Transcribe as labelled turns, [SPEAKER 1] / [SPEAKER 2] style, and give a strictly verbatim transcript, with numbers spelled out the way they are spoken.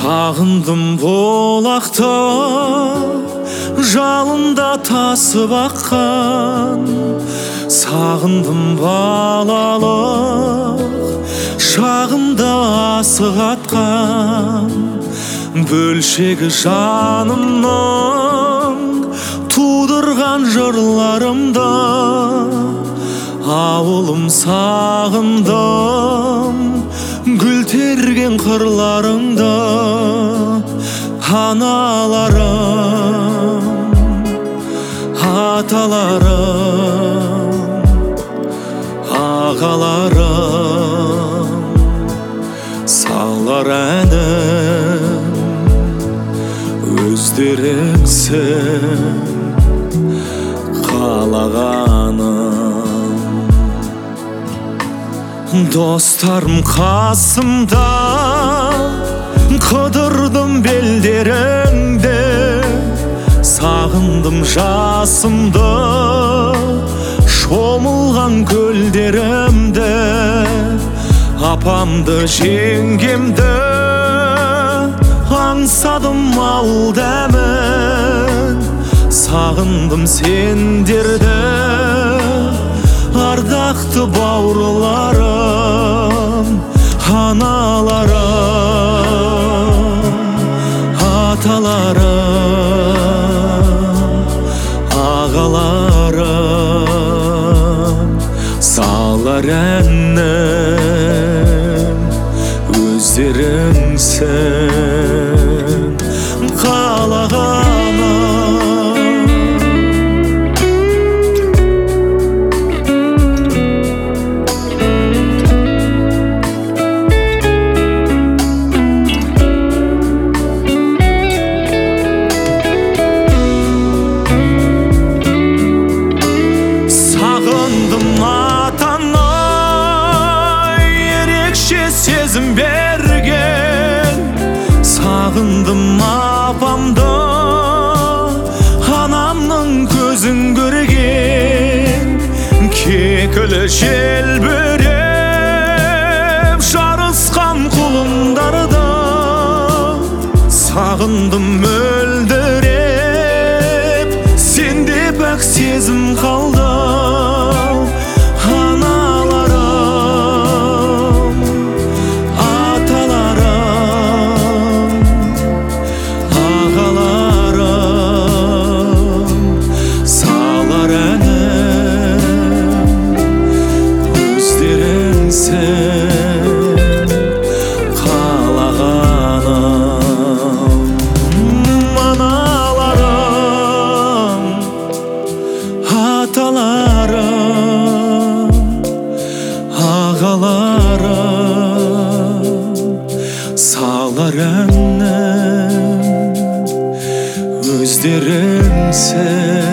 [SPEAKER 1] Сағындым болақта, жалында тасып аққан. Сағындым балалық, шағымда асық атқан. Бөлшегі жанымның тудырған жырларымда, ауылым сағындым гүл терген қырларыңда. Аналарым, аталарым, ағаларым, салар әнім өздеріңсің қалағаным. Достарым қасымда, қыдырдым белдеріңді. Сағындым жасымды, шомылған көлдерімді. Апамды, жеңгемді аңсадым ал дәмін. Сағындым сендерді, ардақты бауырларым, аналарым, аталарым, ағаларым, салар әнім өздеріңсің қалағаным. Сезім берген, сағындым апамды, анамның көзін көрген. Кекілі желбіреп жарысқан құлындарды, сағындым мөлдіреп, сенде пәк сезім қалды. Салар әнім өздеріңсің